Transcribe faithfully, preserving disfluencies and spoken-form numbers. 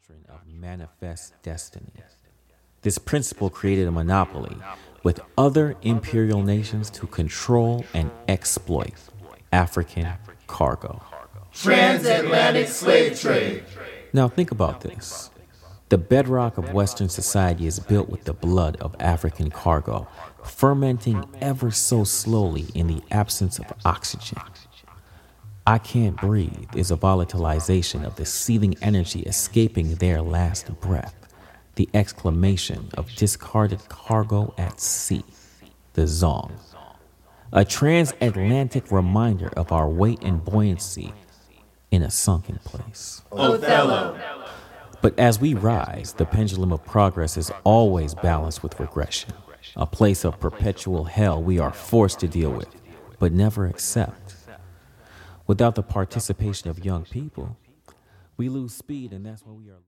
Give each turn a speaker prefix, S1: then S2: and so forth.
S1: doctrine of manifest destiny. This principle created a monopoly with other imperial nations to control and exploit African cargo.
S2: Transatlantic slave trade.
S1: Now think about this. The bedrock of Western society is built with the blood of African cargo, fermenting ever so slowly in the absence of oxygen. I can't breathe is a volatilization of the seething energy escaping their last breath, the exclamation of discarded cargo at sea, the Zong. A transatlantic reminder of our weight and buoyancy in a sunken place.
S2: Othello.
S1: But as we rise, the pendulum of progress is always balanced with regression, a place of perpetual hell we are forced to deal with, but never accept. Without the participation of young people, we lose speed, and that's why we are...